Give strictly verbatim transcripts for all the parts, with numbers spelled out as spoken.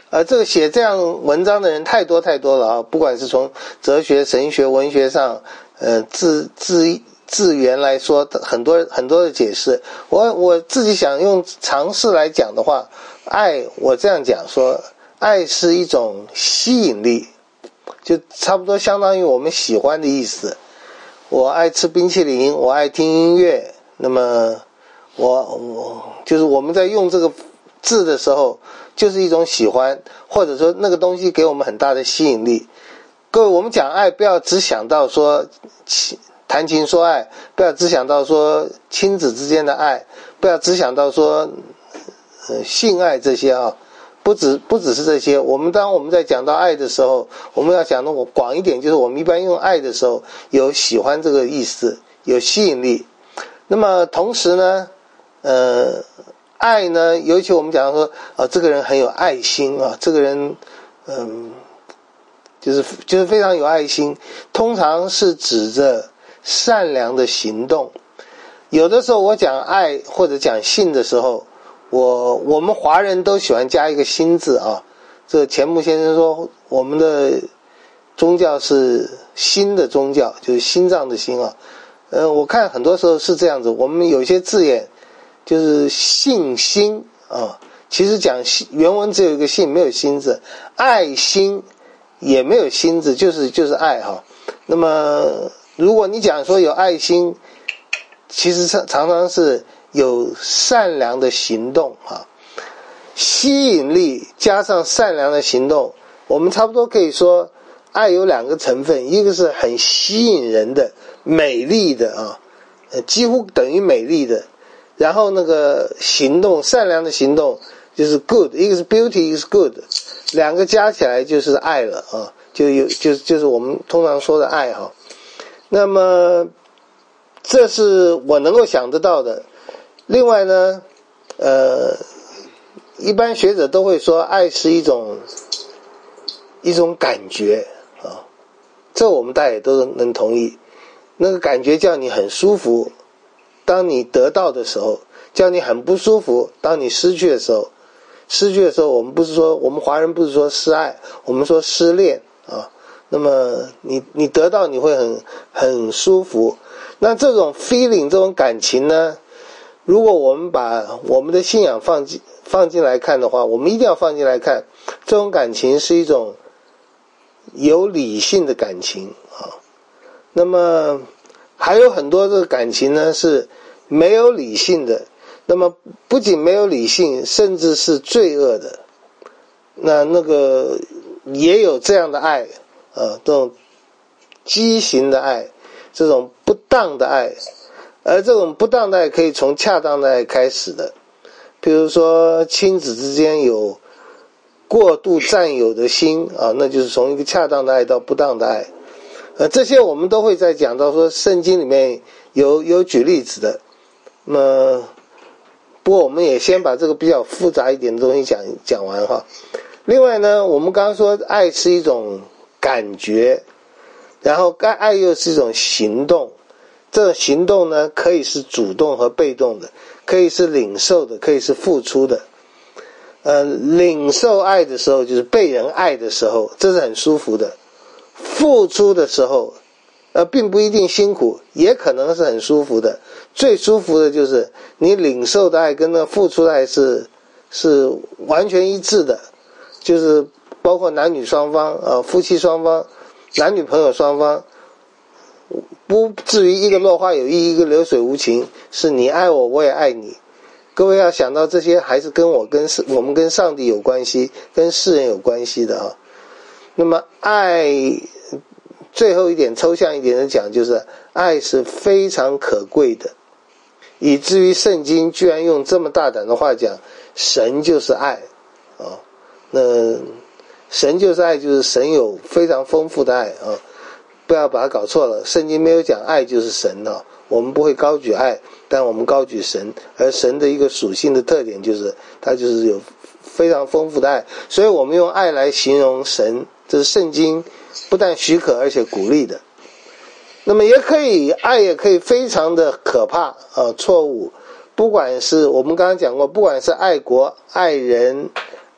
呃，这个写这样文章的人太多太多了啊，不管是从哲学、神学、文学上，呃，字字字源来说，很多很多的解释。我我自己想用尝试来讲的话，爱，我这样讲说，爱是一种吸引力，就差不多相当于我们喜欢的意思。我爱吃冰淇淋，我爱听音乐，那么我我就是我们在用这个字的时候，就是一种喜欢，或者说那个东西给我们很大的吸引力。各位，我们讲爱，不要只想到说谈情说爱，不要只想到说亲子之间的爱，不要只想到说呃性爱这些啊，不只不只是这些。我们当我们在讲到爱的时候，我们要讲的广一点，就是我们一般用爱的时候有喜欢这个意思，有吸引力。那么同时呢，呃，爱呢，尤其我们讲说啊、呃，这个人很有爱心啊，这个人嗯，就是就是非常有爱心，通常是指着善良的行动。有的时候我讲爱或者讲性的时候，我我们华人都喜欢加一个心字啊。这钱穆先生说，我们的宗教是心的宗教，就是心脏的心啊。呃，我看很多时候是这样子，我们有些字眼就是信心啊，其实讲原文只有一个信，没有心字，爱心也没有心字，就是就是爱哈。那么如果你讲说有爱心，其实常常是有善良的行动啊，吸引力加上善良的行动，我们差不多可以说爱有两个成分，一个是很吸引人的美丽的啊，呃，几乎等于美丽的，然后那个行动善良的行动就是 good， 一个是 beauty， 一个是 good， 两个加起来就是爱了啊，就有就就是我们通常说的爱哈。那么这是我能够想得到的。另外呢，呃，一般学者都会说爱是一种一种感觉啊，这我们大家也都能同意。那个感觉叫你很舒服，当你得到的时候，叫你很不舒服，当你失去的时候。失去的时候，我们不是说我们华人不是说失爱，我们说失恋啊。那么你你得到你会很很舒服。那这种 feeling 这种感情呢，如果我们把我们的信仰放进放进来看的话，我们一定要放进来看，这种感情是一种有理性的感情啊。那么还有很多这个感情呢是没有理性的，那么不仅没有理性，甚至是罪恶的。那那个也有这样的爱，呃，这种畸形的爱，这种不当的爱，而这种不当的爱可以从恰当的爱开始的。比如说亲子之间有过度占有的心啊，那就是从一个恰当的爱到不当的爱。呃，这些我们都会在讲到说圣经里面有有举例子的。那么不过我们也先把这个比较复杂一点的东西讲讲完哈。另外呢，我们刚刚说爱是一种感觉，然后爱又是一种行动。这种行动呢，可以是主动和被动的，可以是领受的，可以是付出的。呃，领受爱的时候就是被人爱的时候，这是很舒服的。付出的时候呃，并不一定辛苦，也可能是很舒服的。最舒服的就是你领受的爱跟那付出的爱是是完全一致的，就是包括男女双方呃，夫妻双方，男女朋友双方，不至于一个落花有意，一个流水无情，是你爱我，我也爱你。各位要想到这些还是跟我跟我们跟上帝有关系，跟世人有关系的啊。那么爱最后一点抽象一点的讲，就是爱是非常可贵的，以至于圣经居然用这么大胆的话讲，神就是爱啊。那神就是爱，就是神有非常丰富的爱啊，不要把它搞错了。圣经没有讲爱就是神啊，我们不会高举爱，但我们高举神，而神的一个属性的特点就是它就是有非常丰富的爱，所以我们用爱来形容神，这是圣经不但许可而且鼓励的。那么也可以，爱也可以非常的可怕啊，错误。不管是我们刚刚讲过，不管是爱国、爱人、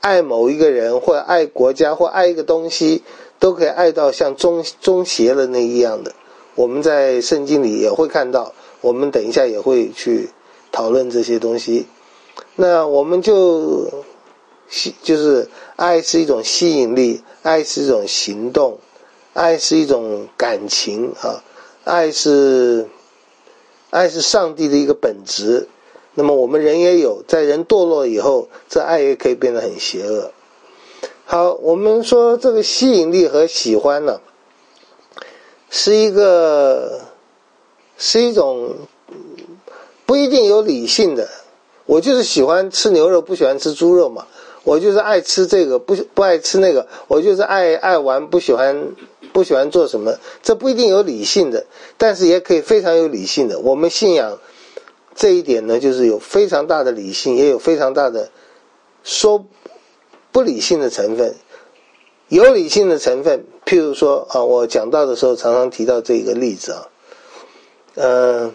爱某一个人，或者爱国家，或爱一个东西，都可以爱到像中中邪了那一样的。我们在圣经里也会看到，我们等一下也会去讨论这些东西。那我们就就是爱是一种吸引力，爱是一种行动，爱是一种感情啊，爱是爱是上帝的一个本质。那么我们人也有，在人堕落以后，这爱也可以变得很邪恶。好，我们说这个吸引力和喜欢呢，是一个是一种不一定有理性的。我就是喜欢吃牛肉，不喜欢吃猪肉嘛。我就是爱吃这个，不不爱吃那个。我就是爱爱玩，不喜欢不喜欢做什么。这不一定有理性的，但是也可以非常有理性的。我们信仰这一点呢，就是有非常大的理性，也有非常大的说不理性的成分。有理性的成分，譬如说啊，我讲到的时候常常提到这个例子啊，呃，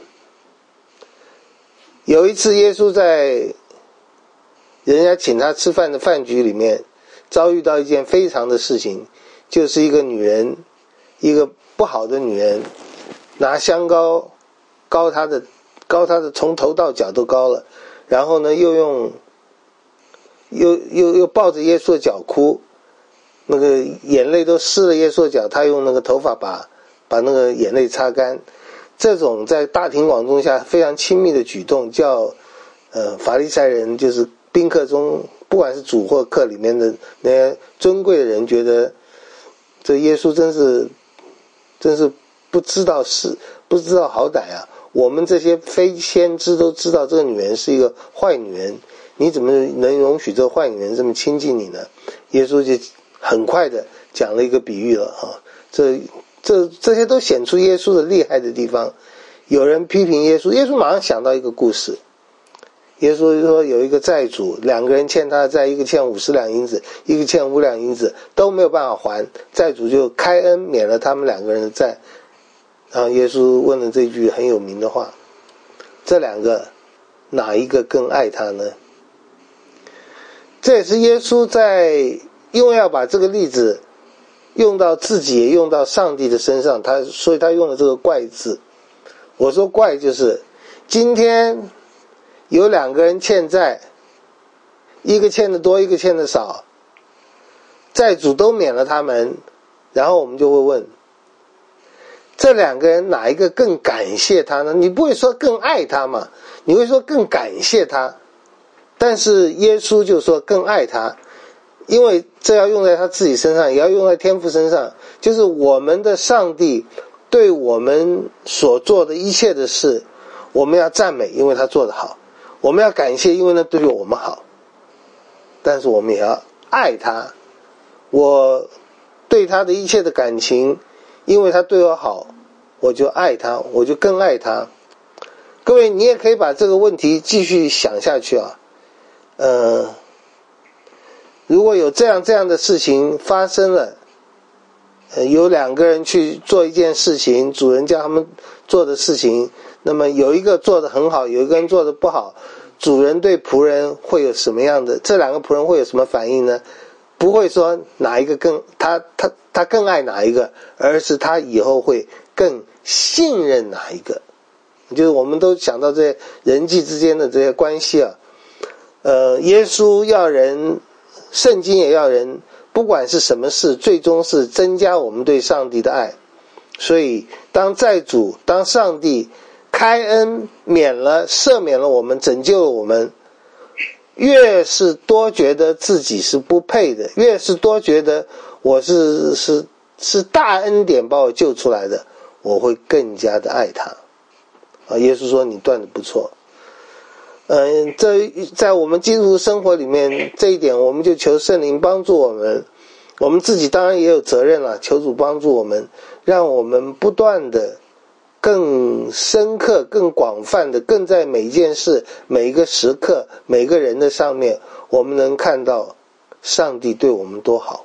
有一次耶稣在人家请他吃饭的饭局里面，遭遇到一件非常的事情，就是一个女人，一个不好的女人，拿香膏膏他的膏他的从头到脚都膏了，然后呢又用又又又抱着耶稣的脚哭，那个眼泪都湿了耶稣的脚，他用那个头发把把那个眼泪擦干。这种在大庭广众下非常亲密的举动，叫呃法利赛人，就是宾客中不管是主或客里面的那些尊贵的人，觉得这耶稣真是真是不知道是不知道好歹啊！我们这些非先知都知道这个女人是一个坏女人，你怎么能容许这个坏女人这么亲近你呢？耶稣就很快的讲了一个比喻了啊，这这这些都显出耶稣的厉害的地方。有人批评耶稣，耶稣马上想到一个故事。耶稣说有一个债主，两个人欠他的债，一个欠五十两银子，一个欠五两银子，都没有办法还，债主就开恩免了他们两个人的债。然后耶稣问了这句很有名的话，这两个哪一个更爱他呢？这也是耶稣在因为要把这个例子用到自己也用到上帝的身上，他所以他用了这个怪字。我说怪就是今天有两个人欠债，一个欠的多，一个欠的少，债主都免了他们，然后我们就会问，这两个人哪一个更感谢他呢？你不会说更爱他嘛，你会说更感谢他。但是耶稣就说更爱他，因为这要用在他自己身上，也要用在天父身上，就是我们的上帝对我们所做的一切的事，我们要赞美，因为他做得好，我们要感谢，因为他对我们好，但是我们也要爱他。我对他的一切的感情，因为他对我好，我就爱他，我就更爱他。各位，你也可以把这个问题继续想下去啊。呃，如果有这样这样的事情发生了，呃，有两个人去做一件事情，主人叫他们做的事情，那么有一个做得很好，有一个人做得不好，主人对仆人会有什么样的，这两个仆人会有什么反应呢？不会说哪一个更他他他更爱哪一个，而是他以后会更信任哪一个。就是我们都想到这些人际之间的这些关系啊，呃，耶稣要人，圣经也要人，不管是什么事，最终是增加我们对上帝的爱。所以当债主，当上帝开恩免了赦免了我们，拯救了我们，越是多觉得自己是不配的，越是多觉得我是是是大恩典把我救出来的，我会更加的爱他。啊，耶稣说你断的不错。嗯，这在我们基督徒生活里面，这一点我们就求圣灵帮助我们。我们自己当然也有责任了，求主帮助我们，让我们不断的更深刻更广泛的更在每一件事每一个时刻每个人的上面，我们能看到上帝对我们多好。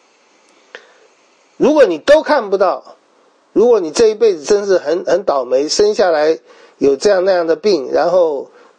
如果你都看不到，如果你这一辈子真是很很倒霉，生下来有这样那样的病，然后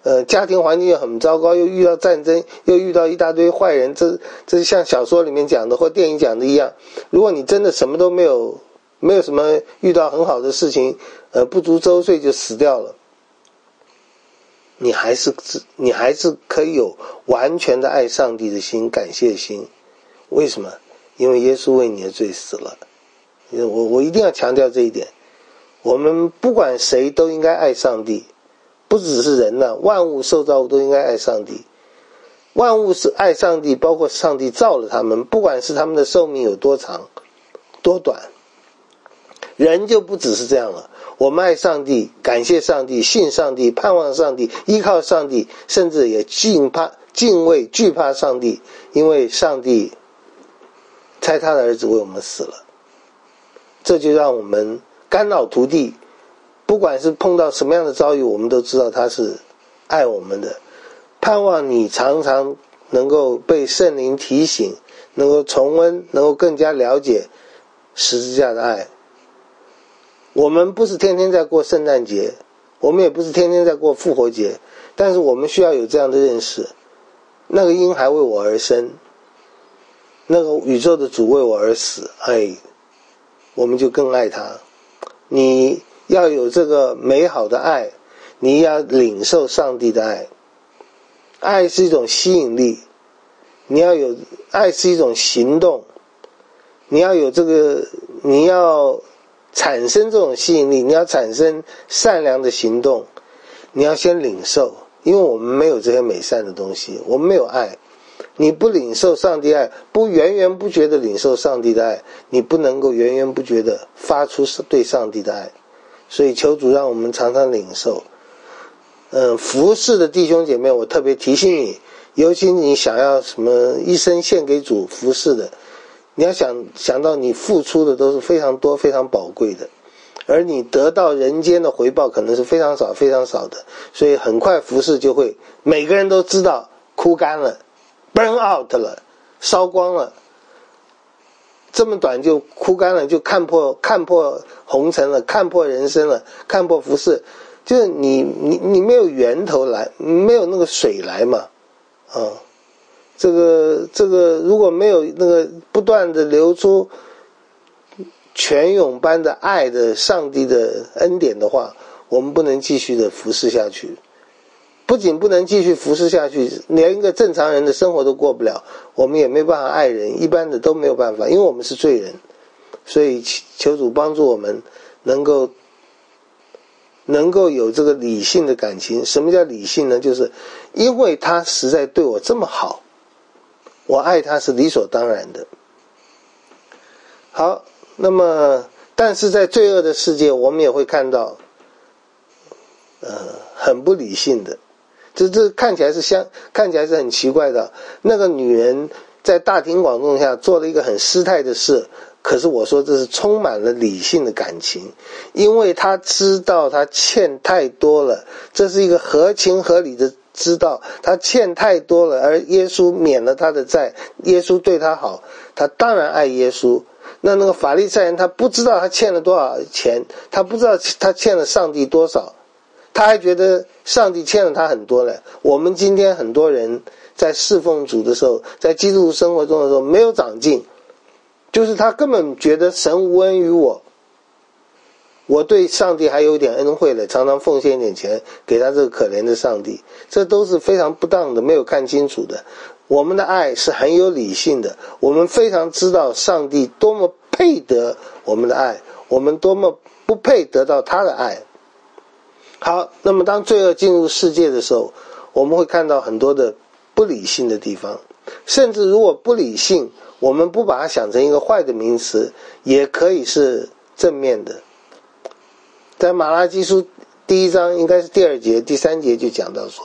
呃，家庭环境又很糟糕，又遇到战争，又遇到一大堆坏人，这这像小说里面讲的或电影讲的一样。如果你真的什么都没有，没有什么遇到很好的事情，呃，不足周岁就死掉了，你还是你还是可以有完全的爱上帝的心，感谢心。为什么？因为耶稣为你的罪死了。我我一定要强调这一点。我们不管谁都应该爱上帝，不只是人呢、啊，万物受造物都应该爱上帝。万物是爱上帝，包括上帝造了他们，不管是他们的寿命有多长多短。人就不只是这样了，我们爱上帝，感谢上帝，信上帝，盼望上帝，依靠上帝，甚至也敬怕敬畏惧怕上帝，因为上帝差他的儿子为我们死了。这就让我们肝脑涂地，不管是碰到什么样的遭遇，我们都知道他是爱我们的。盼望你常常能够被圣灵提醒，能够重温，能够更加了解十字架的爱。我们不是天天在过圣诞节，我们也不是天天在过复活节，但是我们需要有这样的认识，那个婴孩为我而生，那个宇宙的主为我而死，哎，我们就更爱他。你要有这个美好的爱，你要领受上帝的爱。爱是一种吸引力，你要有爱是一种行动，你要有这个，你要产生这种吸引力，你要产生善良的行动，你要先领受，因为我们没有这些美善的东西，我们没有爱。你不领受上帝爱，不源源不绝的领受上帝的爱，你不能够源源不绝的发出对上帝的爱。所以求主让我们常常领受。嗯，服侍的弟兄姐妹，我特别提醒你，尤其你想要什么一生献给主服侍的，你要想想到你付出的都是非常多非常宝贵的，而你得到人间的回报可能是非常少非常少的，所以很快服侍就会每个人都知道枯干了， burn out 了，烧光了，这么短就枯干了，就看破看破红尘了，看破人生了，看破服侍，就是你你你没有源头来，没有那个水来嘛，啊，这个这个如果没有那个不断的流出泉涌般的爱的上帝的恩典的话，我们不能继续的服侍下去。不仅不能继续服侍下去，连一个正常人的生活都过不了，我们也没办法爱人，一般的都没有办法，因为我们是罪人。所以求主帮助我们能够能够有这个理性的感情。什么叫理性呢？就是因为他实在对我这么好，我爱他是理所当然的。好，那么但是在罪恶的世界，我们也会看到呃很不理性的，这这看起来是相看起来是很奇怪的。那个女人在大庭广众下做了一个很失态的事，可是我说这是充满了理性的感情，因为她知道她欠太多了，这是一个合情合理的知道她欠太多了，而耶稣免了她的债，耶稣对她好，她当然爱耶稣。那那个法利赛人他不知道他欠了多少钱，他不知道他欠了上帝多少，他还觉得上帝欠了他很多了。我们今天很多人在侍奉主的时候，在基督徒生活中的时候没有长进，就是他根本觉得神无恩于我，我对上帝还有点恩惠了，常常奉献一点钱给他这个可怜的上帝，这都是非常不当的，没有看清楚的。我们的爱是很有理性的，我们非常知道上帝多么配得我们的爱，我们多么不配得到他的爱。好，那么当罪恶进入世界的时候，我们会看到很多的不理性的地方，甚至如果不理性，我们不把它想成一个坏的名词，也可以是正面的。在马拉基书第一章应该是第二节第三节就讲到说，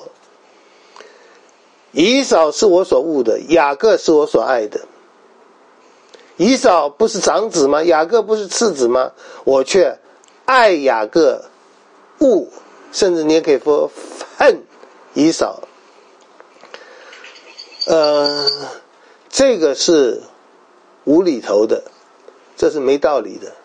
以扫是我所恶的，雅各是我所爱的。以扫不是长子吗？雅各不是次子吗？我却爱雅各，恶，甚至你也可以说恨以扫。呃，这个是无厘头的，这是没道理的。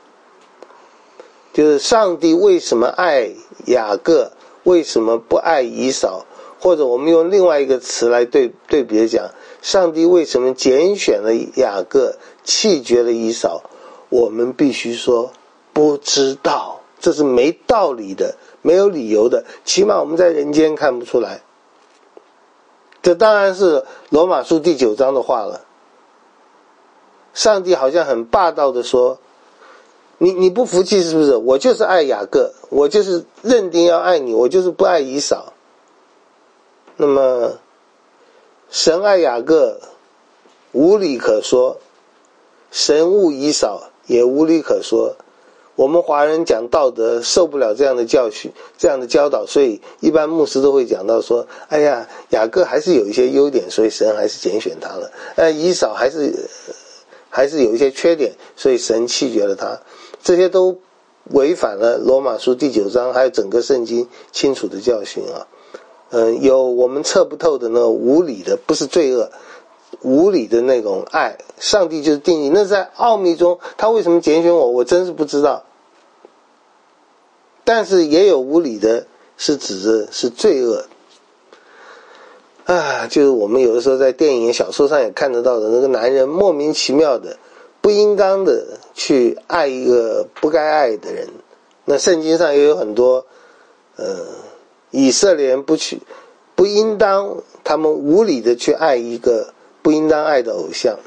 就是上帝为什么爱雅各，为什么不爱以扫？ 或者我们用另外一个词来对对比的讲，上帝为什么拣选了雅各，弃绝了以扫？我们必须说不知道，这是没道理的，没有理由的，起码我们在人间看不出来。这当然是罗马书第九章的话了。上帝好像很霸道的说，你你不服气是不是？我就是爱雅各，我就是认定要爱你，我就是不爱以扫。那么神爱雅各无理可说，神恶以扫也无理可说。我们华人讲道德受不了这样的教训，这样的教导，所以一般牧师都会讲到说，哎呀，雅各还是有一些优点，所以神还是拣选他了。呃，以扫还是还是有一些缺点，所以神弃绝了他。这些都违反了罗马书第九章还有整个圣经清楚的教训啊。嗯、呃，有我们测不透的那无理的，不是罪恶，无理的那种爱，上帝就是定义。那在奥秘中，他为什么拣选我，我真是不知道。但是也有无理的，是指的是罪恶啊，就是我们有的时候在电影小说上也看得到的，那个男人莫名其妙的不应当的去爱一个不该爱的人。那圣经上也有很多呃以色列人不去不应当，他们无理的去爱一个不应当爱的偶像。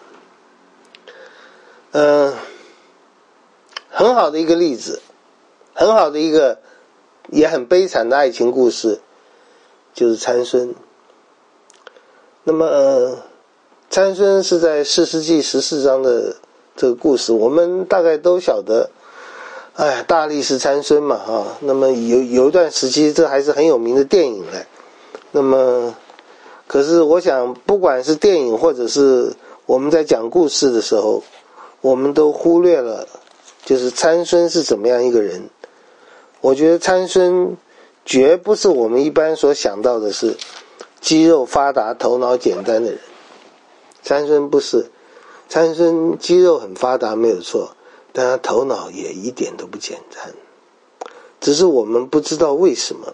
嗯、呃，很好的一个例子，很好的一个也很悲惨的爱情故事，就是参孙。那么呃参孙是在士师记十四章的这个故事，我们大概都晓得，哎，大力士参孙嘛啊。那么有有一段时期，这还是很有名的电影嘞。那么可是我想，不管是电影或者是我们在讲故事的时候，我们都忽略了就是参孙是怎么样一个人。我觉得参孙绝不是我们一般所想到的是肌肉发达头脑简单的人。参孙不是，参孙肌肉很发达没有错，但他头脑也一点都不简单，只是我们不知道为什么。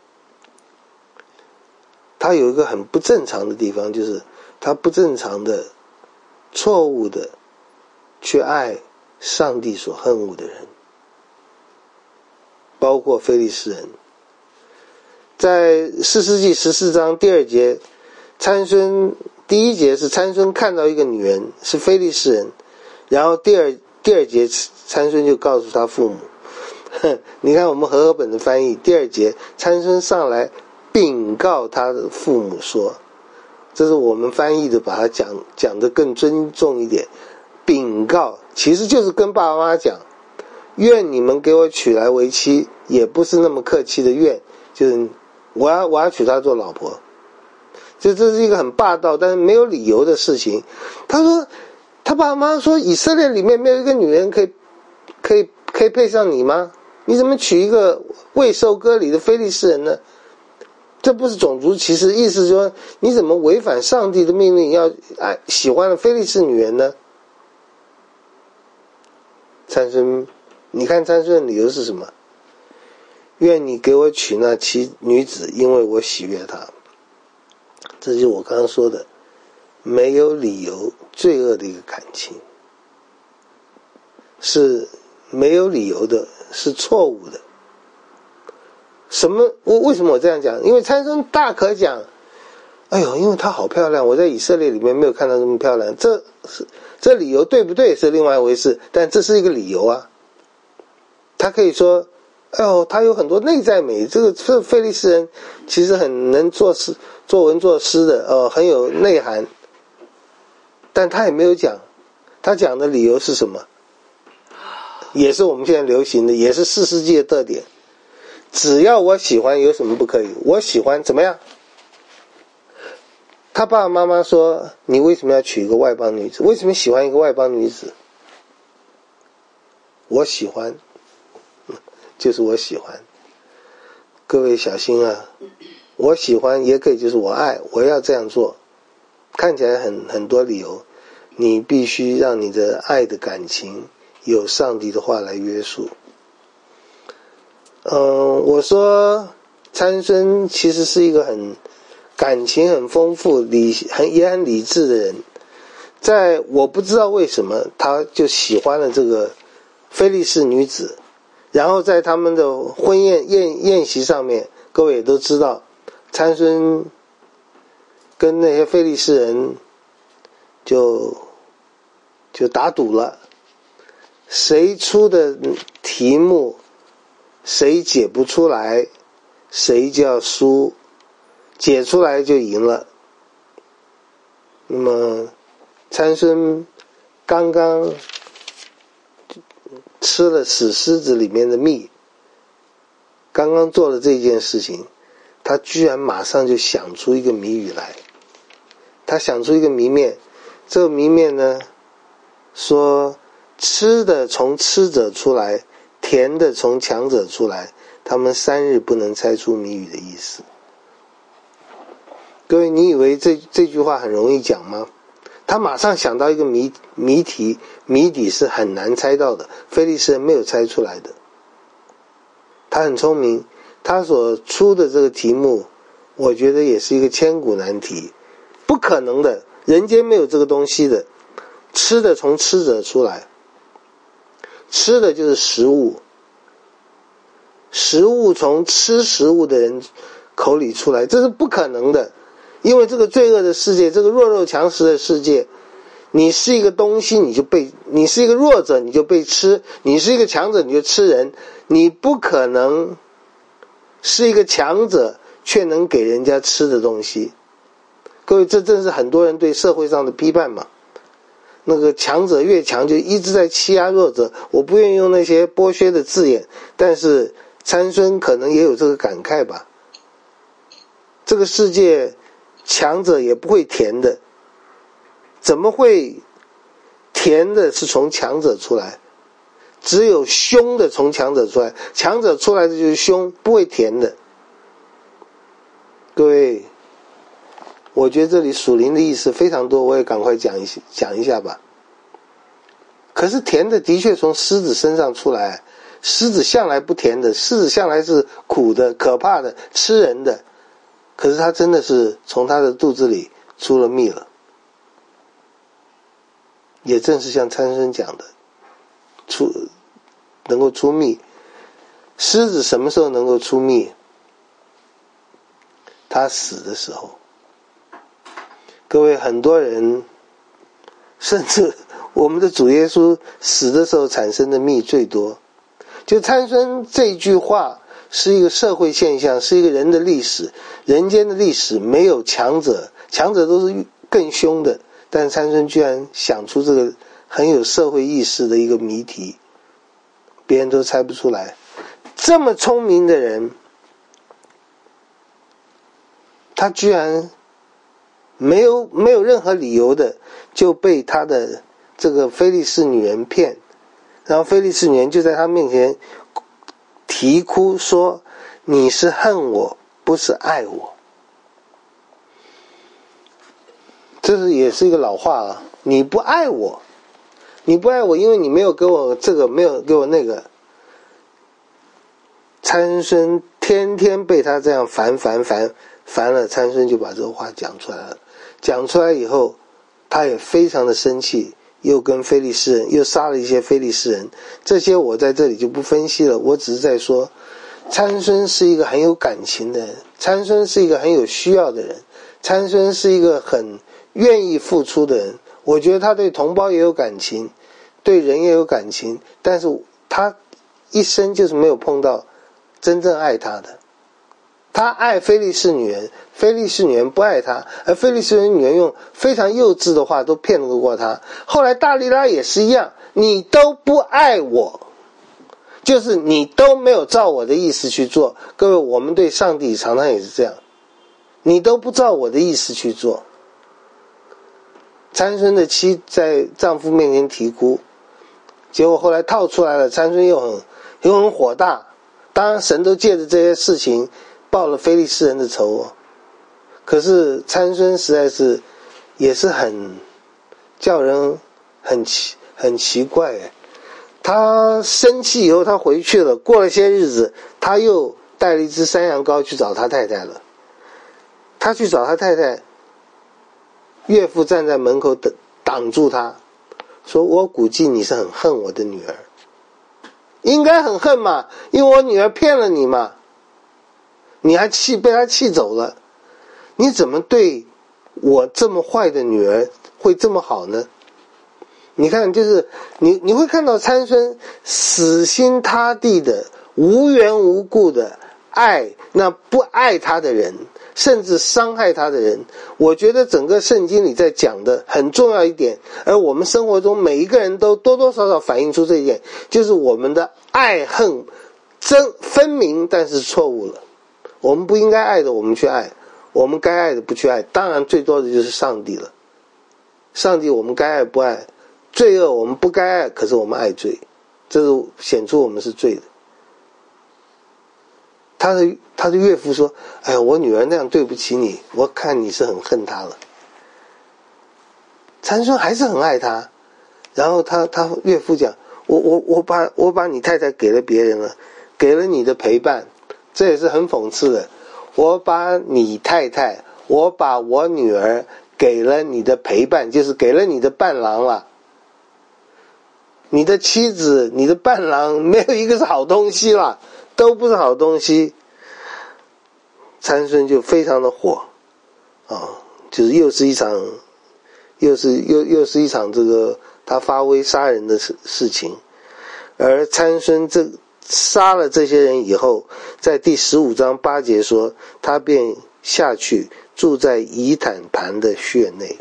他有一个很不正常的地方，就是他不正常的错误的去爱上帝所恨恶的人，包括非利士人。在士师记十四章第二节，参孙第一节是参孙看到一个女人是非利士人，然后第二第二节参孙就告诉他父母，你看我们和合本的翻译，第二节参孙上来禀告他的父母说，这是我们翻译的把它讲讲得更尊重一点。禀告其实就是跟爸爸妈妈讲，愿你们给我娶来为妻，也不是那么客气的愿，就是我要我要娶她做老婆。这这是一个很霸道但是没有理由的事情。他说他爸爸妈妈说，以色列里面没有一个女人可以可以可以配上你吗？你怎么娶一个未受割礼的非利士人呢？这不是种族歧视，意思说你怎么违反上帝的命令，要爱喜欢了非利士女人呢？参孙，你看参孙的理由是什么？愿你给我娶那妻女子，因为我喜悦她。这就是我刚刚说的没有理由罪恶的一个感情，是没有理由的，是错误的。什么？我为什么我这样讲？因为参孙大可讲，哎呦，因为她好漂亮，我在以色列里面没有看到这么漂亮。这是这理由对不对是另外一回事，但这是一个理由啊。他可以说，哎呦，他有很多内在美，这个这非利士人其实很能作诗、作文、作诗的，呃，很有内涵。但他也没有讲，他讲的理由是什么？也是我们现在流行的，也是士师记的特点。只要我喜欢，有什么不可以？我喜欢怎么样？他爸爸妈妈说，你为什么要娶一个外邦女子？为什么喜欢一个外邦女子？我喜欢，就是我喜欢。各位小心啊，我喜欢也可以就是我爱，我要这样做。看起来很很多理由，你必须让你的爱的感情有上帝的话来约束。嗯，我说参孙其实是一个很感情很丰富、理很也很理智的人，在我不知道为什么他就喜欢了这个非利士女子，然后在他们的婚宴宴宴席上面，各位也都知道，参孙跟那些非利士人就就打赌了，谁出的题目谁解不出来，谁就要输，解出来就赢了。那么参孙刚刚吃了死狮子里面的蜜，刚刚做了这件事情，他居然马上就想出一个谜语来。他想出一个谜面，这个谜面呢，说吃的从吃者出来，甜的从强者出来，他们三日不能猜出谜语的意思。各位，你以为这这句话很容易讲吗？他马上想到一个谜谜题，谜底是很难猜到的，非利士人没有猜出来的。他很聪明，他所出的这个题目，我觉得也是一个千古难题，不可能的，人间没有这个东西的。吃的从吃者出来，吃的就是食物，食物从吃食物的人口里出来，这是不可能的。因为这个罪恶的世界，这个弱肉强食的世界，你是一个东西你就被，你是一个弱者你就被吃，你是一个强者你就吃人，你不可能是一个强者却能给人家吃的东西。各位，这正是很多人对社会上的批判嘛。那个强者越强就一直在欺压弱者，我不愿意用那些剥削的字眼，但是参孙可能也有这个感慨吧。这个世界强者也不会甜的，怎么会甜的是从强者出来？只有凶的从强者出来，强者出来的就是凶，不会甜的。各位，我觉得这里属灵的意思非常多，我也赶快讲一讲一下吧。可是甜的的确从狮子身上出来，狮子向来不甜的，狮子向来是苦的、可怕的、吃人的。可是他真的是从他的肚子里出了蜜了。也正是像参孙讲的，出能够出蜜。狮子什么时候能够出蜜？他死的时候。各位，很多人甚至我们的主耶稣死的时候产生的蜜最多。就参孙这句话是一个社会现象，是一个人的历史，人间的历史没有强者，强者都是更凶的，但参孙居然想出这个很有社会意识的一个谜题，别人都猜不出来。这么聪明的人，他居然没有没有任何理由的就被他的这个非利士女人骗，然后非利士女人就在他面前啼哭说，你是恨我不是爱我。这是也是一个老话啊，你不爱我，你不爱我，因为你没有给我这个，没有给我那个。参孙天天被他这样烦烦烦烦了，参孙就把这个话讲出来了。讲出来以后，他也非常的生气，又跟非利士人又杀了一些非利士人，这些我在这里就不分析了，我只是在说参孙是一个很有感情的人，参孙是一个很有需要的人，参孙是一个很愿意付出的人。我觉得他对同胞也有感情，对人也有感情，但是他一生就是没有碰到真正爱他的。他爱非利士女人，非利士女人不爱他，而非利士女人用非常幼稚的话都骗得过他。后来大利拉也是一样，你都不爱我，就是你都没有照我的意思去做。各位，我们对上帝常常也是这样，你都不照我的意思去做。参孙的妻在丈夫面前啼哭，结果后来套出来了，参孙又很又很火大。当然神都借着这些事情报了非利士人的仇，可是参孙实在是也是很叫人很奇很奇怪。他生气以后他回去了，过了些日子他又带了一只山羊羔去找他太太了。 他去找他太太，岳父站在门口等挡住他，说我估计你是很恨我的女儿，应该很恨嘛，因为我女儿骗了你嘛，你还气被他气走了，你怎么对我这么坏的女儿会这么好呢？你看，就是你你会看到参孙死心塌地的无缘无故的爱那不爱他的人，甚至伤害他的人。我觉得整个圣经里在讲的很重要一点，而我们生活中每一个人都多多少少反映出这一点，就是我们的爱恨真分明，但是错误了。我们不应该爱的我们去爱，我们该爱的不去爱，当然最多的就是上帝了。上帝我们该爱不爱，罪恶我们不该爱，可是我们爱罪，这是显出我们是罪的。他的他的岳父说，哎呀，我女儿那样对不起你，我看你是很恨她了。参孙还是很爱她，然后他他岳父讲，我我我把我把你太太给了别人了，给了你的陪伴，这也是很讽刺的。我把你太太，我把我女儿给了你的陪伴，就是给了你的伴郎了。你的妻子，你的伴郎，没有一个是好东西了，都不是好东西。参孙就非常的火啊，就是又是一场又是又又是一场这个他发威杀人的事事情。而参孙这杀了这些人以后，在第十五章八节说，他便下去住在以坦盘的穴内。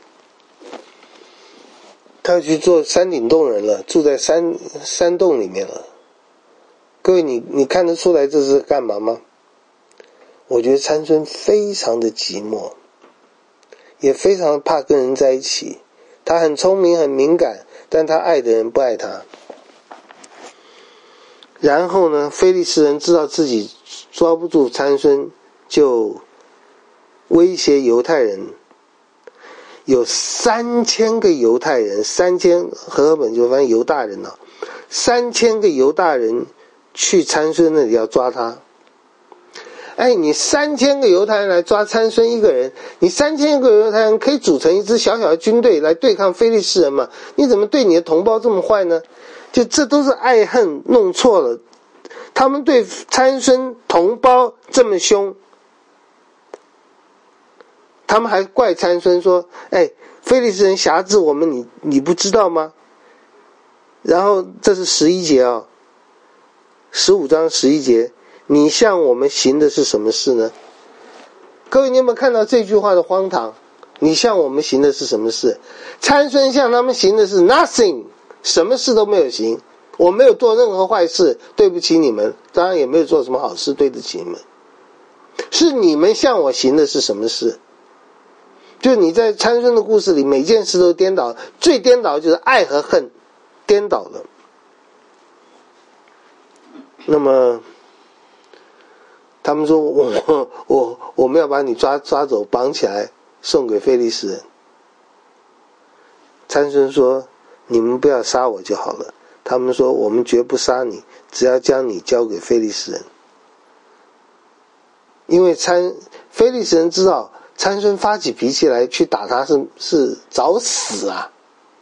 他要去做山顶洞人了，住在山山洞里面了。各位，你你看得出来这是干嘛吗？我觉得参孙非常的寂寞，也非常怕跟人在一起。他很聪明很敏感，但他爱的人不爱他。然后呢，非利士人知道自己抓不住参孙，就威胁犹太人。有三千个犹太人，三千和合本就翻译犹大人了，三千个犹大人去参孙那里要抓他。哎，你三千个犹太人来抓参孙一个人，你三千个犹太人可以组成一支小小的军队来对抗非利士人嘛？你怎么对你的同胞这么坏呢？就这都是爱恨弄错了。他们对参孙同胞这么凶，他们还怪参孙说，哎，非利士人辖制我们，你你不知道吗？然后这是十一节啊、哦，十五章十一节，你向我们行的是什么事呢？各位，你有没有看到这句话的荒唐？你向我们行的是什么事？参孙向他们行的是 nothing， 什么事都没有行。我没有做任何坏事，对不起你们，当然也没有做什么好事，对得起你们。是你们向我行的是什么事？就你在参孙的故事里，每件事都颠倒，最颠倒的就是爱和恨颠倒了。那么他们说，我我我们要把你抓抓走，绑起来送给非利士人。参孙说，你们不要杀我就好了。他们说，我们绝不杀你，只要将你交给非利士人。因为参非利士人知道参孙发起脾气来去打他是是找死啊，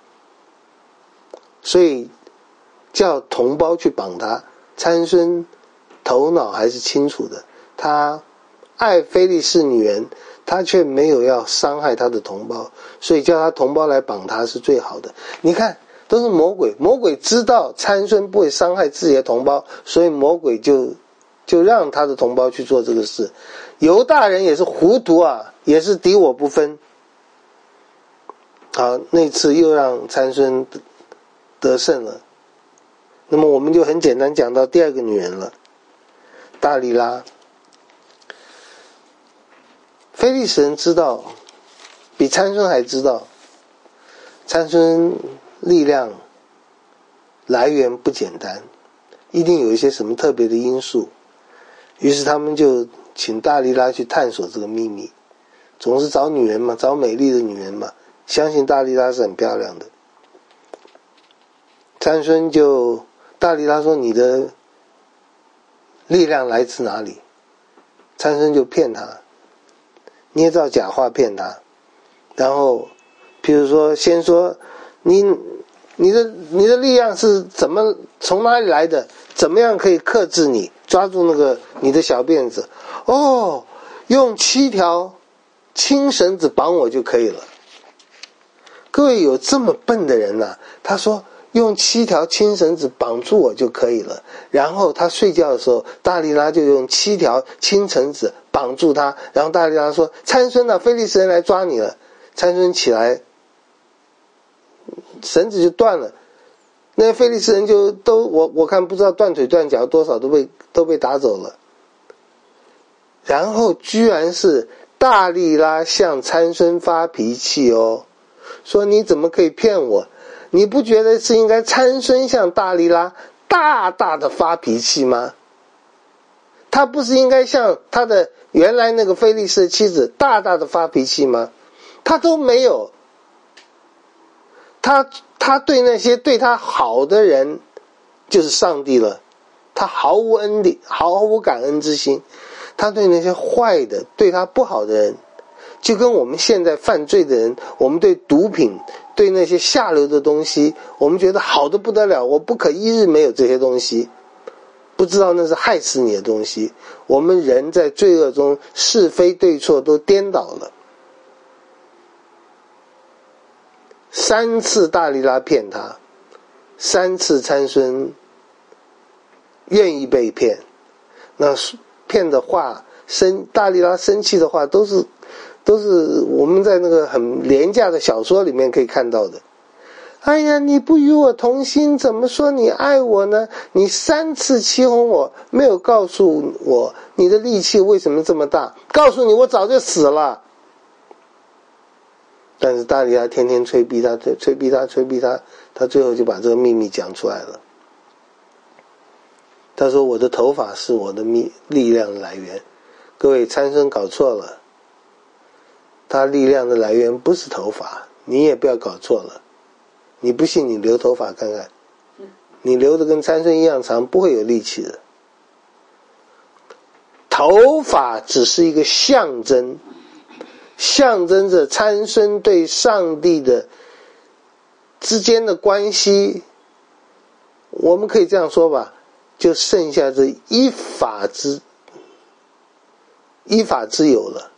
所以叫同胞去绑他。参孙头脑还是清楚的，他爱非利士女人，他却没有要伤害他的同胞，所以叫他同胞来绑他是最好的。你看，都是魔鬼，魔鬼知道参孙不会伤害自己的同胞，所以魔鬼就就让他的同胞去做这个事。犹大人也是糊涂啊，也是敌我不分。好，那次又让参孙得胜了。那么我们就很简单讲到第二个女人了，大利拉。非利士人知道，比参孙还知道，参孙力量来源不简单，一定有一些什么特别的因素。于是他们就请大利拉去探索这个秘密，总是找女人嘛，找美丽的女人嘛，相信大利拉是很漂亮的。参孙就大利拉说，你的力量来自哪里？参孙就骗他， 捏造假话骗他，然后比如说先说你你的你的力量是怎么从哪里来的，怎么样可以克制你，抓住那个你的小辫子，哦，用七条青绳子绑我就可以了。各位，有这么笨的人啊，他说用七条青绳子绑住我就可以了，然后他睡觉的时候，大利拉就用七条青绳子绑住他，然后大利拉说参孙啊，非利士人来抓你了。参孙起来，绳子就断了，那非利士人就都我我看不知道断腿断脚多少都被都被打走了。然后居然是大利拉向参孙发脾气哦，说你怎么可以骗我？你不觉得是应该参孙向大利拉大大的发脾气吗？他不是应该向他的原来那个非利士的妻子大大的发脾气吗？他都没有。他他对那些对他好的人就是上帝了，他毫无恩典，毫无感恩之心。他对那些坏的对他不好的人，就跟我们现在犯罪的人，我们对毒品，对那些下流的东西，我们觉得好的不得了，我不可一日没有这些东西，不知道那是害死你的东西。我们人在罪恶中是非对错都颠倒了。三次大利拉骗他，三次参孙愿意被骗，那骗的话生大利拉生气的话都是都是我们在那个很廉价的小说里面可以看到的。哎呀，你不与我同心，怎么说你爱我呢？你三次欺哄我，没有告诉我你的力气为什么这么大，告诉你我早就死了。但是大利拉天天催逼他，催逼他，催逼他，他最后就把这个秘密讲出来了。他说我的头发是我的力量的来源。各位，参孙搞错了，他力量的来源不是头发，你也不要搞错了。你不信你留头发看看，你留的跟参孙一样长，不会有力气的。头发只是一个象征，象征着参孙对上帝的之间的关系。我们可以这样说吧，就剩下这一法之一法之有了。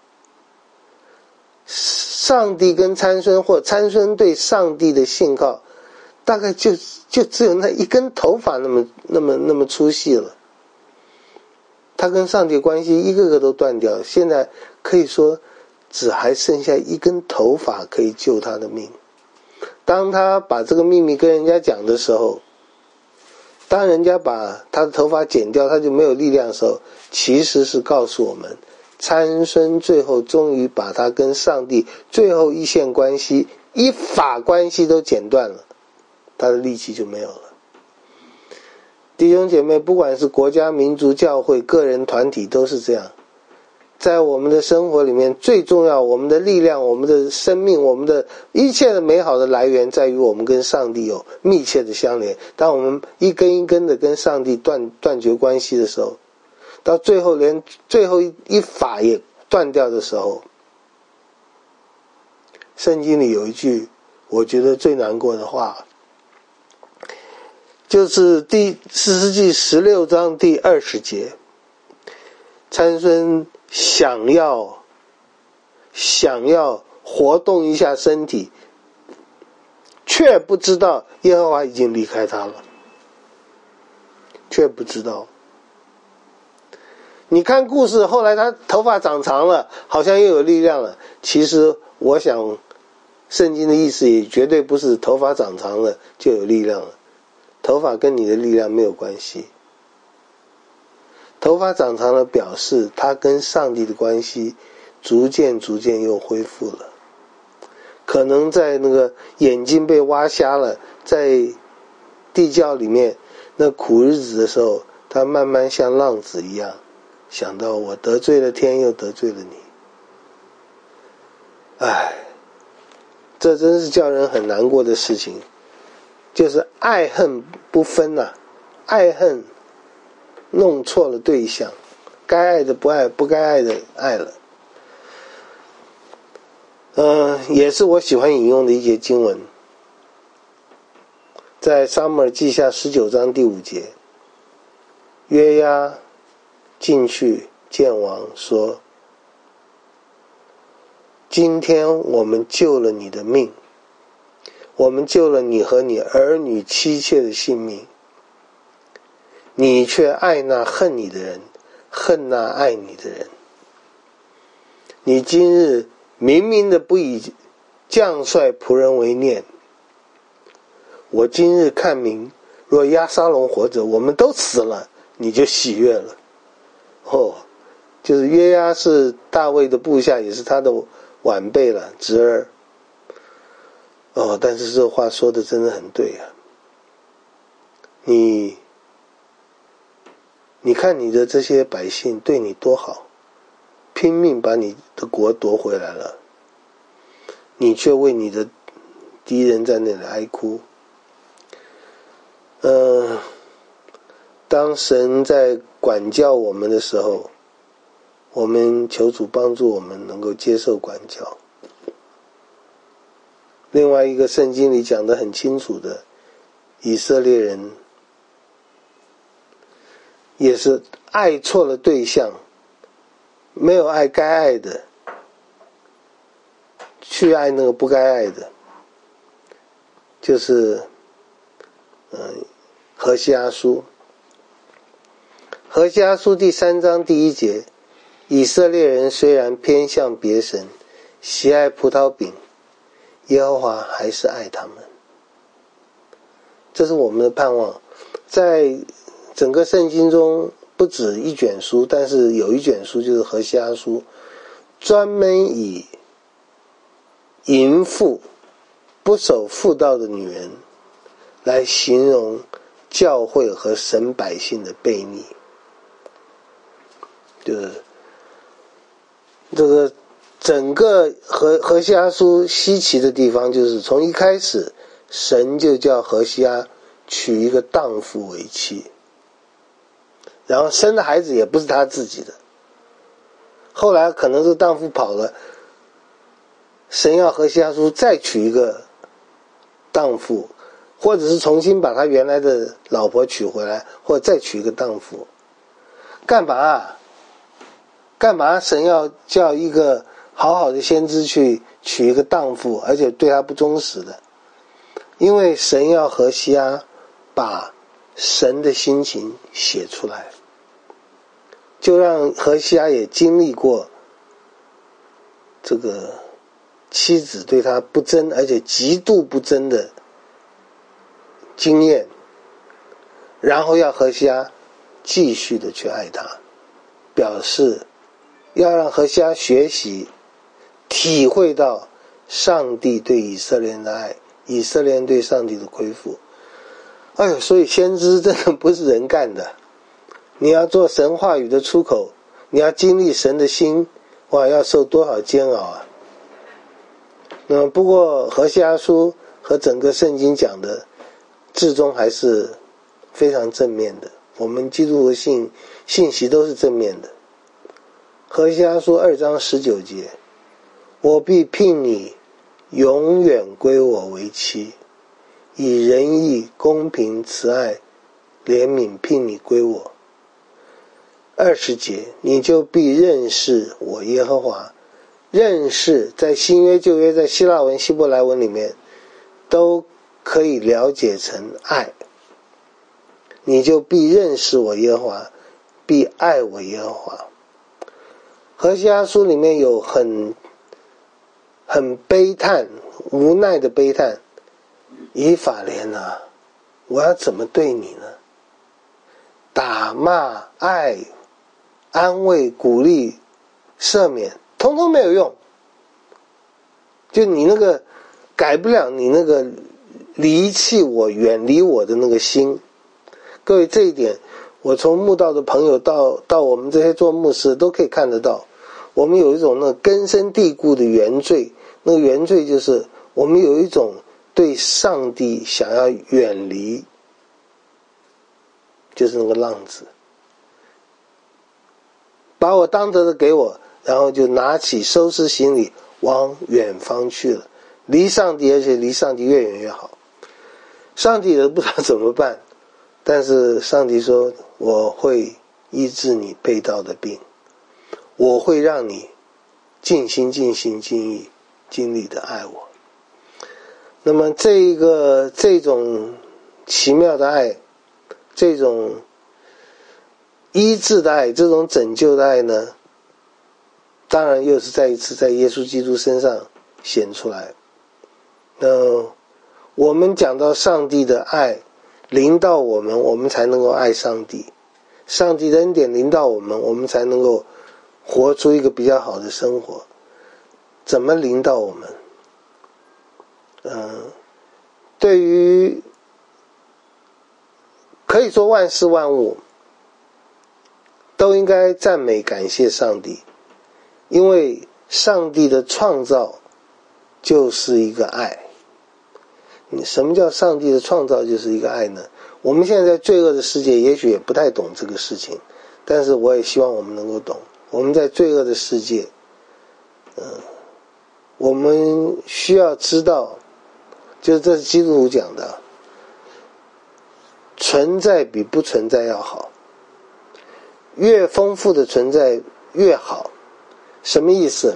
上帝跟参孙，或参孙对上帝的信靠，大概就就只有那一根头发那么那么那么粗细了。他跟上帝关系一个个都断掉，现在可以说只还剩下一根头发可以救他的命。当他把这个秘密跟人家讲的时候，当人家把他的头发剪掉，他就没有力量的时候，其实是告诉我们，参孙最后终于把他跟上帝最后一线关系，一法关系都剪断了，他的力气就没有了。弟兄姐妹，不管是国家、民族、教会、个人、团体，都是这样。在我们的生活里面，最重要，我们的力量，我们的生命，我们的一切的美好的来源，在于我们跟上帝有密切的相连。当我们一根一根的跟上帝断断绝关系的时候，到最后连最后一一法也断掉的时候，圣经里有一句我觉得最难过的话，就是第士师记十六章第二十节，参孙想要想要活动一下身体，却不知道耶和华已经离开他了，却不知道。你看故事，后来他头发长长了，好像又有力量了。其实我想圣经的意思也绝对不是头发长长了就有力量了，头发跟你的力量没有关系。头发长长了表示他跟上帝的关系逐渐逐渐又恢复了。可能在那个眼睛被挖瞎了，在地窖里面那苦日子的时候，他慢慢像浪子一样想到我得罪了天又得罪了你。唉，这真是叫人很难过的事情，就是爱恨不分啊，爱恨弄错了对象，该爱的不爱，不该爱的爱了。 嗯、呃，也是我喜欢引用的一节经文，在撒母耳记下十九章第五节，约押进去见王说，今天我们救了你的命，我们救了你和你儿女妻妾的性命，你却爱那恨你的人，恨那爱你的人。你今日明明的不以将帅仆人为念，我今日看明，若押沙龙活着，我们都死了，你就喜悦了。哦，就是约押是大卫的部下，也是他的晚辈了，侄儿。哦，但是这话说的真的很对啊。你，你看你的这些百姓对你多好，拼命把你的国夺回来了，你却为你的敌人在那里哀哭。呃，当神在管教我们的时候，我们求主帮助我们能够接受管教。另外一个圣经里讲得很清楚的，以色列人也是爱错了对象，没有爱该爱的，去爱那个不该爱的，就是嗯，何西阿书。何西阿书第三章第一节，以色列人虽然偏向别神，喜爱葡萄饼，耶和华还是爱他们。这是我们的盼望。在整个圣经中不止一卷书，但是有一卷书就是何西阿书，专门以淫妇、不守妇道的女人来形容教会和神百姓的悖逆。就是这个整个何何西阿书稀奇的地方，就是从一开始神就叫何西阿娶一个荡妇为妻，然后生的孩子也不是他自己的，后来可能是荡妇跑了，神要何西阿书再娶一个荡妇，或者是重新把他原来的老婆娶回来，或者再娶一个荡妇。干嘛啊？干嘛神要叫一个好好的先知去娶一个荡妇，而且对他不忠实的？因为神要何西阿把神的心情写出来，就让何西阿也经历过这个妻子对他不贞而且极度不贞的经验，然后要何西阿继续的去爱他，表示要让何西阿学习体会到上帝对以色列人的爱，以色列人对上帝的亏负。哎呦，所以先知真的不是人干的，你要做神话语的出口，你要经历神的心，哇，要受多少煎熬啊！那么不过何西阿书和整个圣经讲的至终还是非常正面的，我们基督的信信息都是正面的。何西阿书二章十九节，我必聘你永远归我为妻，以仁义、公平、慈爱、怜悯聘你归我。二十节，你就必认识我耶和华。认识在新约旧约在希腊文希伯来文里面都可以了解成爱，你就必认识我耶和华，必爱我耶和华。何西阿书里面有很很悲叹无奈的悲叹，以法莲啊，我要怎么对你呢？打骂爱安慰鼓励赦免通通没有用，就你那个改不了你那个离弃我远离我的那个心。各位，这一点我从慕道的朋友到到我们这些做牧师都可以看得到，我们有一种那个根深蒂固的原罪，那个原罪就是我们有一种对上帝想要远离，就是那个浪子把我当得的给我，然后就拿起收拾行李往远方去了，离上帝，而且离上帝越远越好。上帝都不知道怎么办，但是上帝说，我会医治你背道的病，我会让你尽心尽心尽意尽力的爱我。那么这一个这种奇妙的爱，这种医治的爱，这种拯救的爱呢，当然又是再一次在耶稣基督身上显出来。那我们讲到上帝的爱临到我们，我们才能够爱上帝，上帝的恩典临到我们，我们才能够活出一个比较好的生活。怎么临到我们？嗯，对于可以说万事万物都应该赞美感谢上帝，因为上帝的创造就是一个爱。你什么叫上帝的创造就是一个爱呢？我们现在在罪恶的世界也许也不太懂这个事情，但是我也希望我们能够懂。我们在罪恶的世界，嗯，我们需要知道，就是这是基督徒讲的，存在比不存在要好，越丰富的存在越好。什么意思？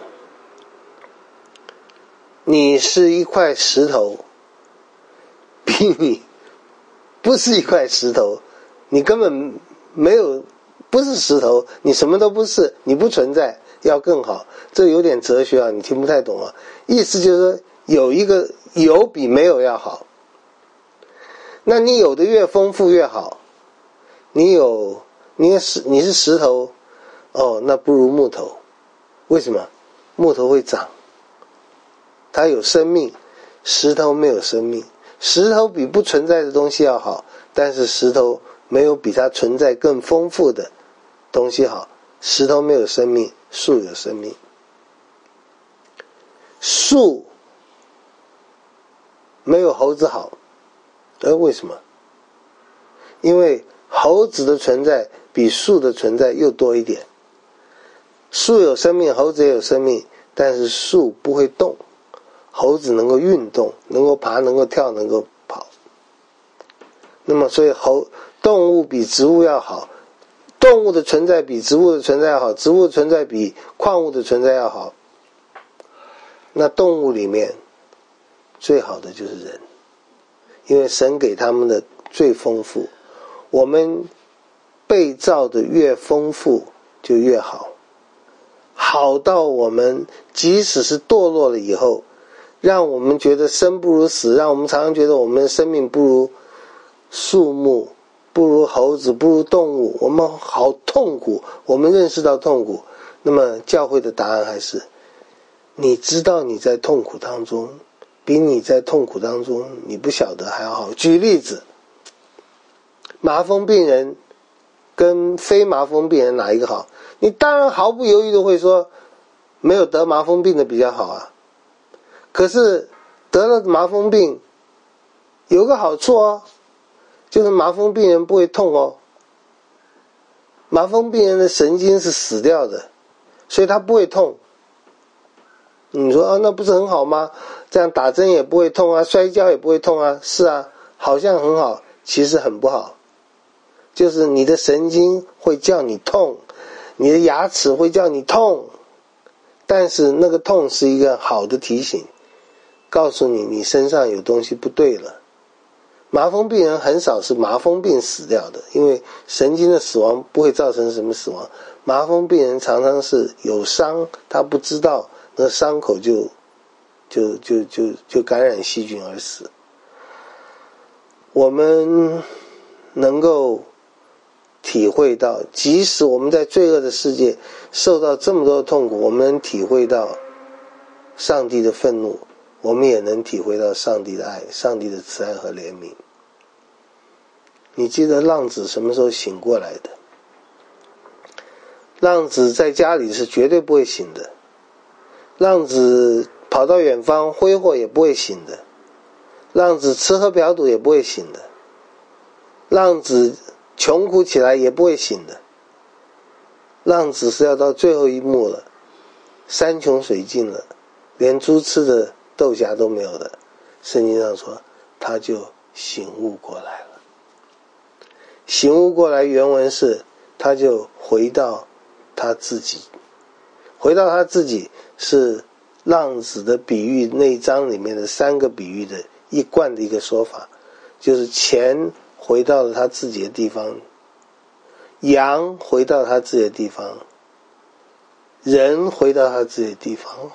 你是一块石头，比你不是一块石头，你根本没有，不是石头，你什么都不是，你不存在，要更好。这有点哲学啊，你听不太懂啊。意思就是说，有一个有比没有要好。那你有的越丰富越好。你有，你是你是石头，哦，那不如木头。为什么？木头会长，它有生命，石头没有生命。石头比不存在的东西要好，但是石头没有比它存在更丰富的东西好。石头没有生命，树有生命。树没有猴子好，呃，为什么？因为猴子的存在比树的存在又多一点。树有生命，猴子也有生命，但是树不会动，猴子能够运动，能够爬，能够跳，能够跑。那么所以猴动物比植物要好，动物的存在比植物的存在要好，植物的存在比矿物的存在要好。那动物里面最好的就是人，因为神给他们的最丰富，我们被造的越丰富就越好，好到我们即使是堕落了以后，让我们觉得生不如死，让我们常常觉得我们的生命不如树木，不如猴子，不如动物，我们好痛苦，我们认识到痛苦。那么教会的答案还是，你知道你在痛苦当中，比你在痛苦当中你不晓得还要好。举例子，麻风病人跟非麻风病人哪一个好？你当然毫不犹豫的会说没有得麻风病的比较好啊。可是得了麻风病有个好处哦，就是麻风病人不会痛哦。麻风病人的神经是死掉的，所以他不会痛。你说啊，那不是很好吗？这样打针也不会痛啊，摔跤也不会痛啊。是啊，好像很好，其实很不好。就是你的神经会叫你痛，你的牙齿会叫你痛，但是那个痛是一个好的提醒，告诉你你身上有东西不对了。麻风病人很少是麻风病死掉的，因为神经的死亡不会造成什么死亡。麻风病人常常是有伤，他不知道，那伤口就就就就就感染细菌而死。我们能够体会到，即使我们在罪恶的世界受到这么多的痛苦，我们能体会到上帝的愤怒，我们也能体会到上帝的爱，上帝的慈爱和怜悯。你记得浪子什么时候醒过来的？浪子在家里是绝对不会醒的，浪子跑到远方挥霍也不会醒的，浪子吃喝嫖赌也不会醒的，浪子穷苦起来也不会醒的。浪子是要到最后一幕了，山穷水尽了， 连猪吃的豆荚都没有的，圣经上说他就醒悟过来了。醒悟过来原文是他就回到他自己，回到他自己是浪子的比喻那一章里面的三个比喻的一贯的一个说法，就是钱回到了他自己的地方，羊回到他自己的地方，人回到他自己的地方。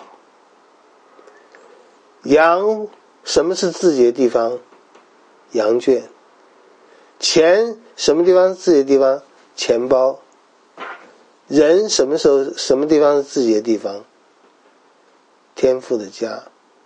羊，什么是自己的地方？羊圈。钱，什么地方是自己的地方？钱包。人，什么时候什么地方是自己的地方？天父的家。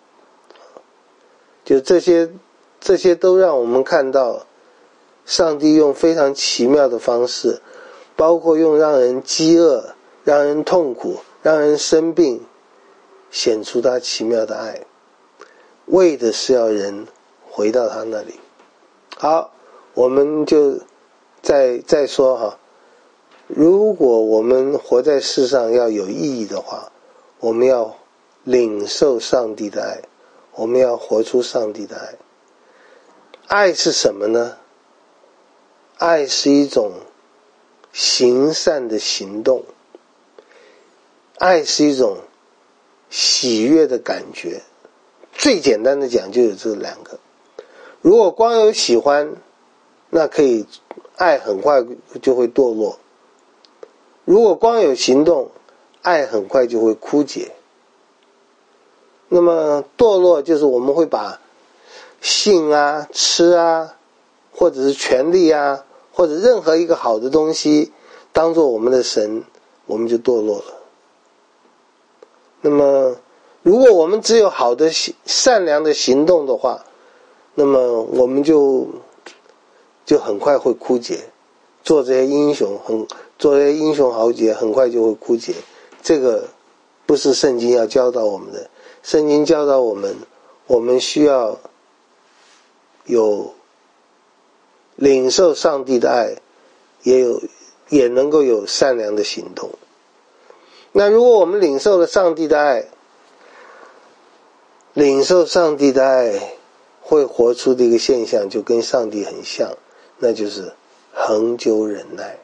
就这些这些都让我们看到上帝用非常奇妙的方式，包括用让人饥饿、让人痛苦、让人生病，显出他奇妙的爱，为的是要人回到他那里。好，我们就再再说哈，如果我们活在世上要有意义的话，我们要领受上帝的爱，我们要活出上帝的爱。爱是什么呢？爱是一种行善的行动，爱是一种喜悦的感觉。最简单的讲就有这两个。如果光有喜欢，那可以爱很快就会堕落。如果光有行动，爱很快就会枯竭。那么堕落就是我们会把性啊、吃啊，或者是权力啊，或者任何一个好的东西当做我们的神，我们就堕落了。那么如果我们只有好的善良的行动的话，那么我们就就很快会枯竭，做这些英雄很做这些英雄豪杰很快就会枯竭。这个不是圣经要教导我们的。圣经教导我们，我们需要有领受上帝的爱，也有也能够有善良的行动。那如果我们领受了上帝的爱，领受上帝的爱会活出的一个现象就跟上帝很像，那就是恒久忍耐。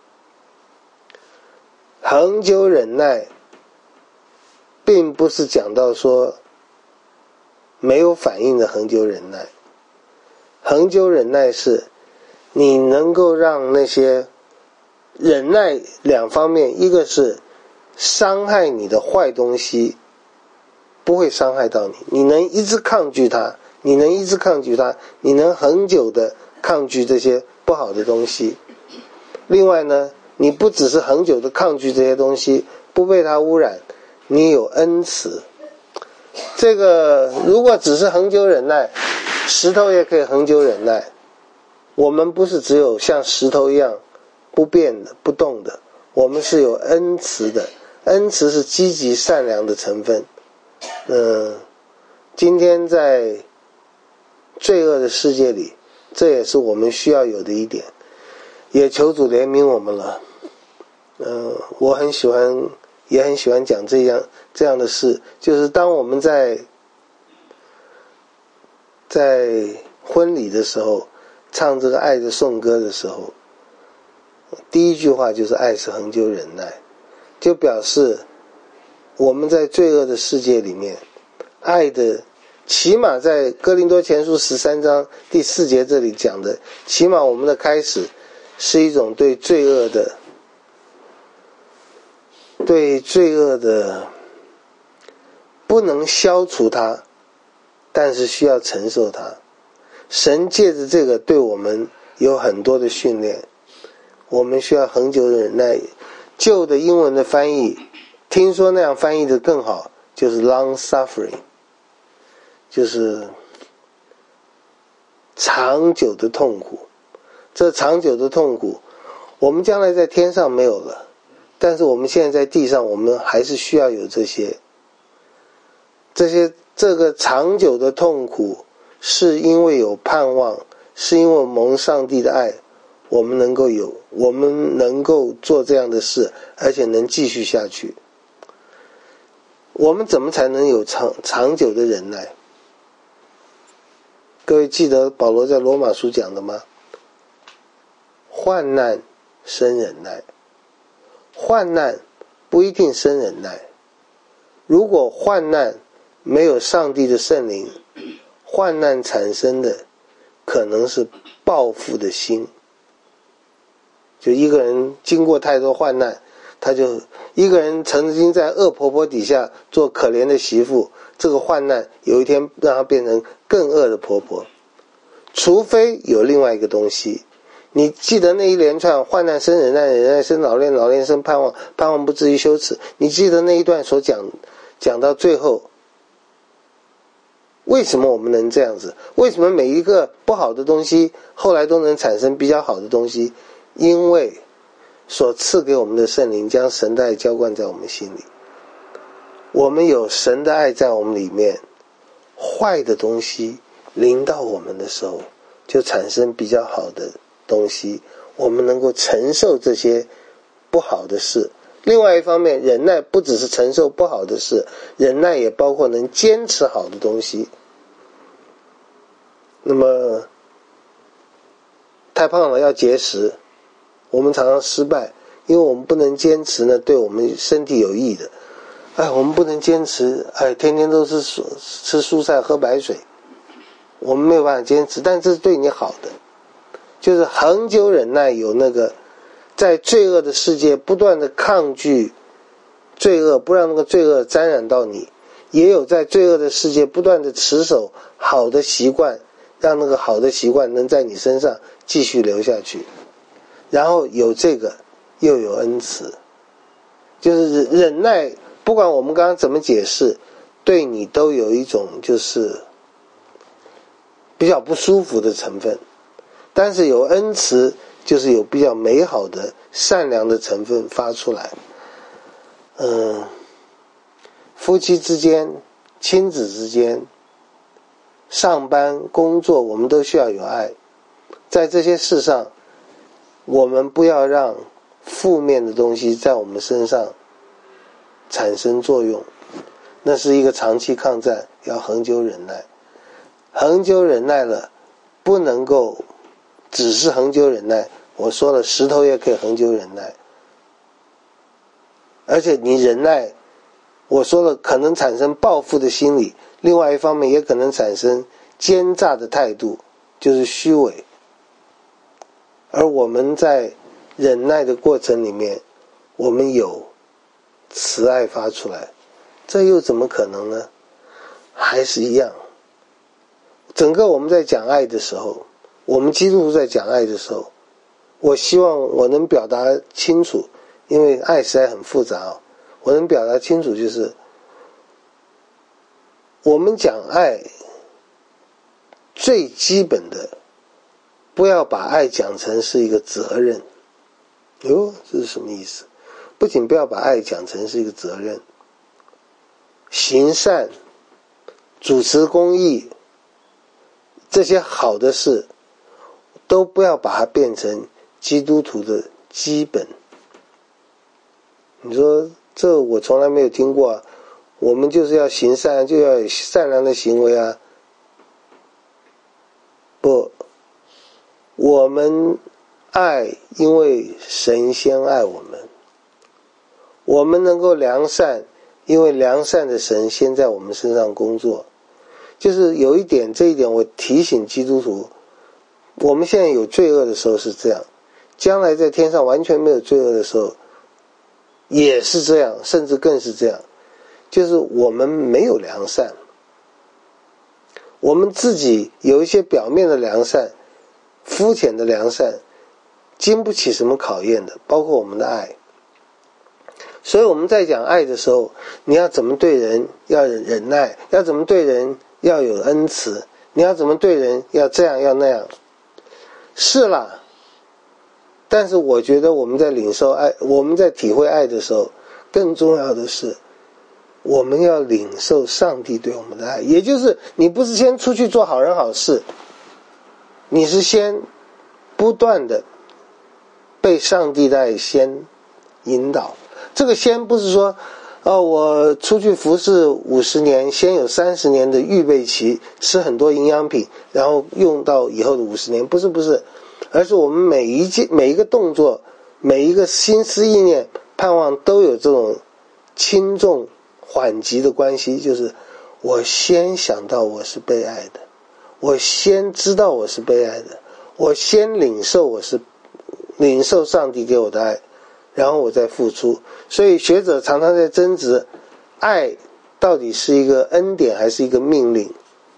恒久忍耐并不是讲到说没有反应的恒久忍耐，恒久忍耐是你能够让那些忍耐两方面，一个是伤害你的坏东西不会伤害到你，你能一直抗拒它，你能一直抗拒它，你能很久的抗拒这些不好的东西。另外呢，你不只是很久的抗拒这些东西，不被它污染，你有恩慈。这个如果只是恒久忍耐，石头也可以恒久忍耐。我们不是只有像石头一样不变的不动的，我们是有恩慈的。恩慈是积极善良的成分。嗯，今天在罪恶的世界里，这也是我们需要有的一点，也求主怜悯我们了。嗯，我很喜欢也很喜欢讲这样这样的事，就是当我们在在婚礼的时候唱这个爱的颂歌的时候，第一句话就是爱是恒久忍耐，就表示我们在罪恶的世界里面，爱的起码在哥林多前书十三章第四节这里讲的，起码我们的开始是一种对罪恶的对罪恶的不能消除它，但是需要承受它。神借着这个对我们有很多的训练，我们需要恒久忍耐。旧的英文的翻译，听说那样翻译的更好，就是 long suffering， 就是长久的痛苦。这长久的痛苦我们将来在天上没有了，但是我们现在在地上，我们还是需要有这些这些这个长久的痛苦，是因为有盼望，是因为蒙上帝的爱，我们能够有我们能够做这样的事，而且能继续下去。 我们怎么才能有长长久的忍耐？各位记得保罗在罗马书讲的吗？患难生忍耐，患难不一定生忍耐。如果患难没有上帝的圣灵，患难产生的可能是报复的心。就一个人经过太多患难，他就一个人曾经在恶婆婆底下做可怜的媳妇，这个患难有一天让她变成更恶的婆婆。除非有另外一个东西，你记得那一连串患难生忍耐，忍耐生老练，老练生盼望，盼望不至于羞耻。你记得那一段所讲讲到最后，为什么我们能这样子？为什么每一个不好的东西后来都能产生比较好的东西？因为所赐给我们的圣灵将神的爱浇灌在我们心里，我们有神的爱在我们里面，坏的东西临到我们的时候就产生比较好的东西，我们能够承受这些不好的事。另外一方面，忍耐不只是承受不好的事，忍耐也包括能坚持好的东西。那么太胖了要节食，我们常常失败，因为我们不能坚持呢对我们身体有益的。哎，我们不能坚持，哎，天天都是吃蔬菜喝白水，我们没有办法坚持，但这是对你好的。就是恒久忍耐，有那个在罪恶的世界不断的抗拒罪恶，不让那个罪恶沾染到你，也有在罪恶的世界不断的持守好的习惯，让那个好的习惯能在你身上继续留下去。然后有这个又有恩慈，就是忍耐，不管我们刚刚怎么解释，对你都有一种就是比较不舒服的成分。但是有恩慈，就是有比较美好的善良的成分发出来。嗯，夫妻之间，亲子之间，上班工作，我们都需要有爱。在这些事上，我们不要让负面的东西在我们身上产生作用，那是一个长期抗战，要恒久忍耐。恒久忍耐了，不能够只是恒久忍耐，我说了，石头也可以恒久忍耐。而且你忍耐，我说了，可能产生报复的心理，另外一方面也可能产生奸诈的态度，就是虚伪。而我们在忍耐的过程里面，我们有慈爱发出来，这又怎么可能呢？还是一样，整个我们在讲爱的时候，我们基督徒在讲爱的时候，我希望我能表达清楚，因为爱实在很复杂哦，我能表达清楚，就是我们讲爱最基本的，不要把爱讲成是一个责任。哟，这是什么意思？不仅不要把爱讲成是一个责任，行善、主持公义，这些好的事都不要把它变成基督徒的基本。你说这我从来没有听过啊，我们就是要行善，就要有善良的行为啊。不，我们爱，因为神先爱我们，我们能够良善，因为良善的神先在我们身上工作。就是有一点，这一点我提醒基督徒，我们现在有罪恶的时候是这样，将来在天上完全没有罪恶的时候也是这样，甚至更是这样。就是我们没有良善，我们自己有一些表面的良善，肤浅的良善，经不起什么考验的，包括我们的爱。所以我们在讲爱的时候，你要怎么对人，要忍耐，要怎么对人，要有恩慈，你要怎么对人，要这样要那样。是啦，但是我觉得我们在领受爱，我们在体会爱的时候，更重要的是我们要领受上帝对我们的爱。也就是你不是先出去做好人好事，你是先不断的被上帝的爱先引导。这个先不是说哦，我出去服侍五十年，先有三十年的预备期，吃很多营养品，然后用到以后的五十年，不是不是，而是我们每一件每一个动作，每一个心思意念，盼望都有这种轻重缓急的关系，就是我先想到我是被爱的，我先知道我是被爱的，我先领受我是领受上帝给我的爱，然后我再付出。所以学者常常在争执，爱到底是一个恩典还是一个命令。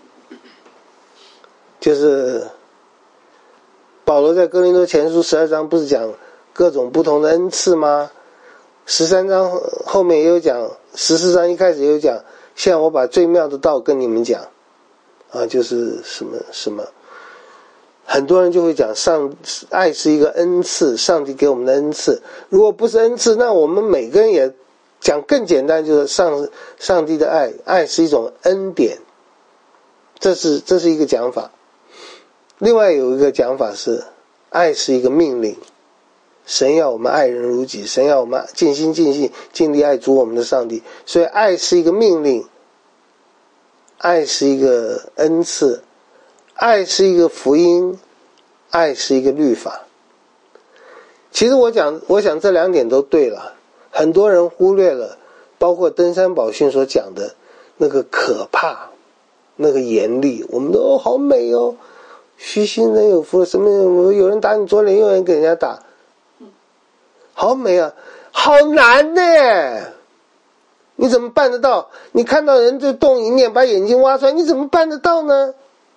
就是保罗在哥林多前书十二章不是讲各种不同的恩赐吗？十三章后面也有讲，十四章一开始也有讲，现在我把最妙的道跟你们讲啊，就是什么什么，很多人就会讲上爱是一个恩赐，上帝给我们的恩赐。如果不是恩赐，那我们每个人也讲更简单，就是上上帝的爱，爱是一种恩典，这是这是一个讲法。另外有一个讲法是，爱是一个命令，神要我们爱人如己，神要我们尽心尽性尽力爱主我们的上帝，所以爱是一个命令，爱是一个恩赐，爱是一个福音，爱是一个律法。其实我讲我想这两点都对了，很多人忽略了包括登山宝训所讲的那个可怕，那个严厉。我们都哦好美哦，虚心人有福，什么有人打你左脸，有人给人家打，好美啊，好难呢，你怎么办得到？你看到人就动一念，把眼睛挖出来，你怎么办得到呢？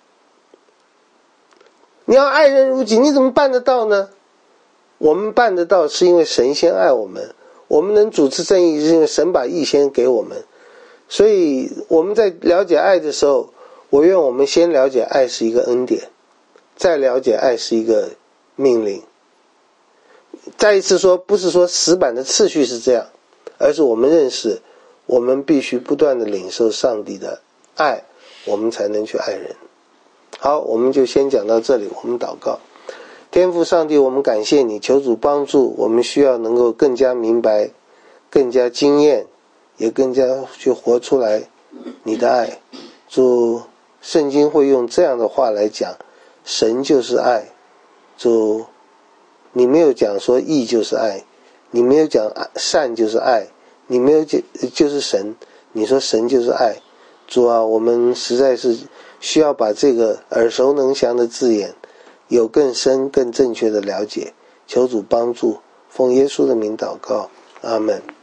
你要爱人如己，你怎么办得到呢？我们办得到是因为神先爱我们，我们能主持正义是因为神把义先给我们。所以我们在了解爱的时候，我愿我们先了解爱是一个恩典，再了解爱是一个命令。再一次说，不是说死板的次序是这样，而是我们认识我们必须不断的领受上帝的爱，我们才能去爱人。好，我们就先讲到这里，我们祷告。天父上帝，我们感谢你，求主帮助我们，需要能够更加明白，更加经验，也更加去活出来你的爱。主，圣经会用这样的话来讲，神就是爱。主，你没有讲说义就是爱，你没有讲善就是爱，你没有讲就是神，你说神就是爱。主啊，我们实在是需要把这个耳熟能详的字眼有更深更正确的了解，求主帮助，奉耶稣的名祷告，阿们。